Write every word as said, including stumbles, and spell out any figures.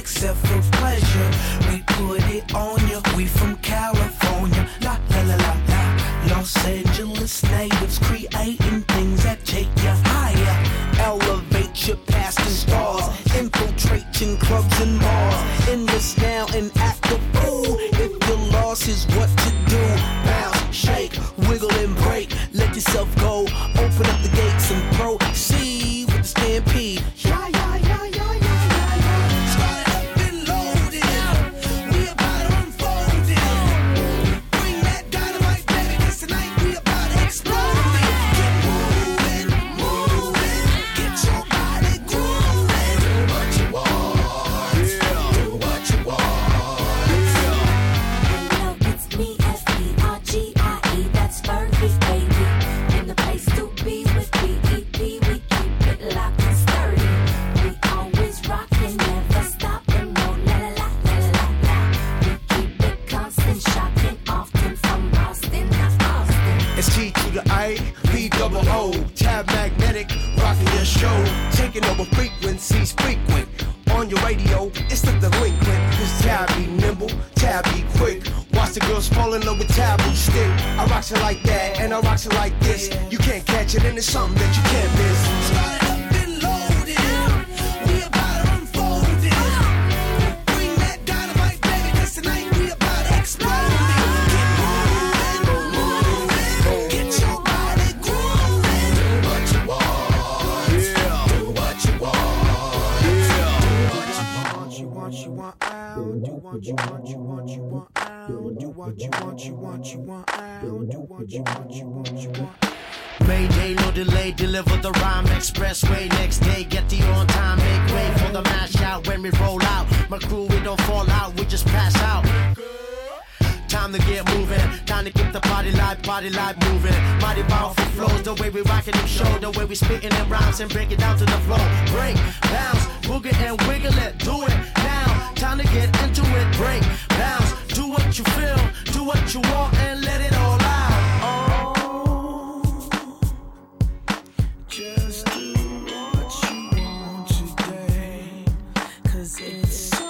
except for pleasure. We put it on you. We from California. La la la la la. Los Angeles natives creating things that take you higher. Elevate your past and stars. Infiltrating clubs and bars. Endless now and active. Ooh, if your loss is what to do, bounce, shake, wiggle and break. Let yourself go. Open up the gates and proceed with the stampede. Yeah, yeah, yeah, yeah, yeah, yeah. Started up and loaded. We about to unfold it. Bring that dynamite, baby, 'cause tonight we about to explode it. Get moving, moving. Get your body grooving. Do what you want. Yeah. Do what you want. Hello, it's me, F E R G I E. That's Fergie, baby. In the place to be with B E P. We keep it locked and sturdy. We always rockin', never stoppin'. No la la la la la la. We keep it constant, shocking often from Boston to Austin. It's T to the I, P double O, tab magnetic, rocking your show, taking over frequencies frequent. On your radio, it's the delinquent, cause tab be nimble, tab be quick. Watch the girls fall in love with taboo stick. I rocks it like that, and I rocks it like this. You can't catch it, and it's something that you can't miss. Started up and loaded. We about to unfold it. Bring that dynamite, baby, 'cause tonight we about to explode it. Get moving, moving. Get your body grooving. Do what you want. Yeah. Do what you want. Yeah. Do what you want. You want, you want out. Do what you want. You want, you want out. Do what you want. You want, you want out. Do what you want. You want, you want. Mayday, no delay, deliver the rhyme expressway. Next day, get the on time, make way for the mash out. When we roll out, my crew, we don't fall out, we just pass out. Time to get moving, time to keep the party live, party live moving. Mighty powerful flows, the way we rockin' them show, the way we spittin' them rhymes and break it down to the floor. Break, bounce, boogie and wiggle it, do it now. Time to get into it, break, bounce, do what you feel, do what you want and let it all out. Just do what you want today, 'cause it's so